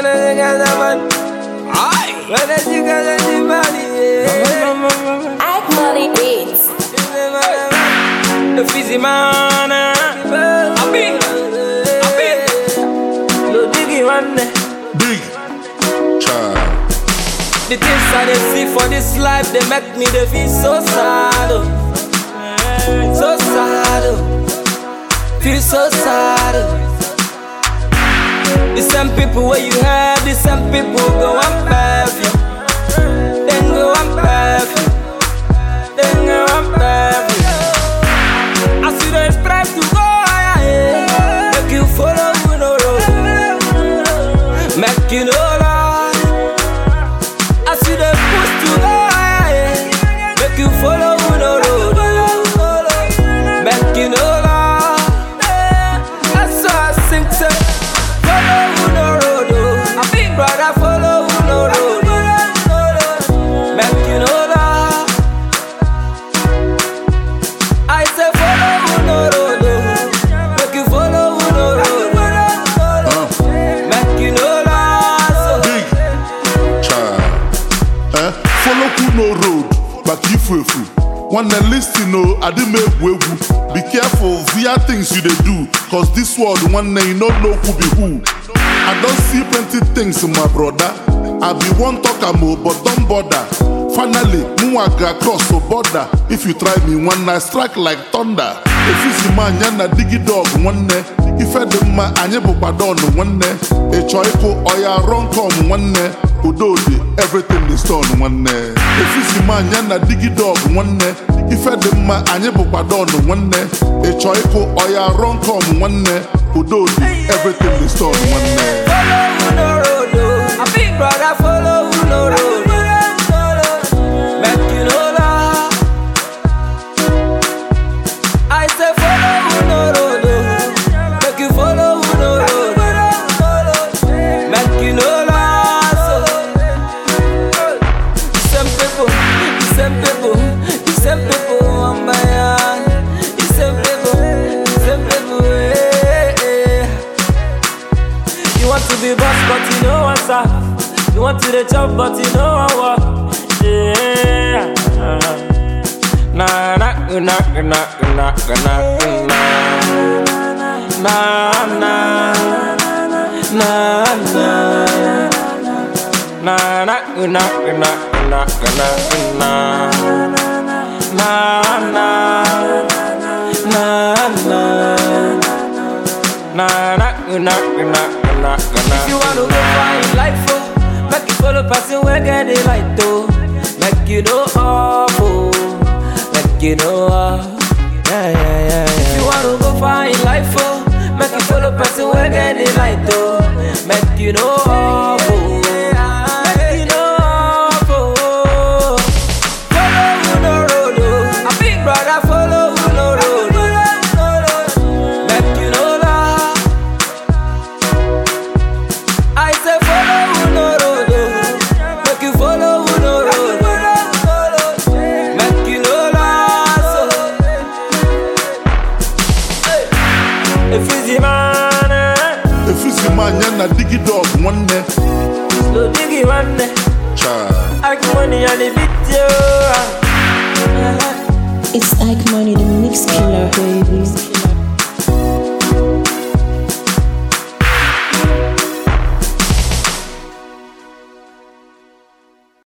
Ike Money Beats. The fizzy man, I been, no diggy one. Big child. The things I dey see for this life, they make me dey feel so sad, oh. So sad, oh. Feel so sad, oh. The same people where you have, the same people go and pave you. Then go and pave you. Then go and pave you. I see they strive to go higher, yeah. Make you follow no road, make you know Lord. I see they push to go higher, yeah. Make you follow no road, make you know Lord. That's why I sing say, follow no road, oh. I big brother follow no road, make you know Lord. I say follow no road, oh. Make you follow no road, make you know Lord. Big child. Follow no road, but if you one listen, no, I didn't make way. Be careful via things you they do, cause this world one day you don't know who be who. I don't see plenty things, my brother. I be one talker more, but don't bother. Finally, Muaga cross the border. If you try me one night, strike like thunder. If you see man, yana diggy dog one day. If I do my anyabu padon one day. A choico or ya wrong come one day. Udodi, everything is done one day. If you see man, yana diggy dog one day. If I do my anyabu padon one day. A choico or ya wrong come one day. Udodi, everything is done one day. Follow no road, oh. A big brother follow no road, make you know Lord. I say follow no road, oh. Make you follow no road, make you know Lord. So, the same people on my hand. The same people, eh. You want to be boss, but you know what's up. You want to the job, but you know what. Yeah. Na na na na na na na na na na. If you wanna go far in life, oh, make you follow person where get it right, though. Make you know all, oh, make you know all. Yeah. If you wanna go far in life, oh, make you follow person where get it right, though. Make you know all, oh, make you know all, oh. Follow no road, oh. A big brother follow no road, make you know Lord. I say follow no road, oh. Make you follow no road, make you know Lord. So, if it's the man, If you see man, yana diggy dog one day. no diggy one. Child. Ike Money on the beat, yo. It's Ike Money, the mix killer, baby.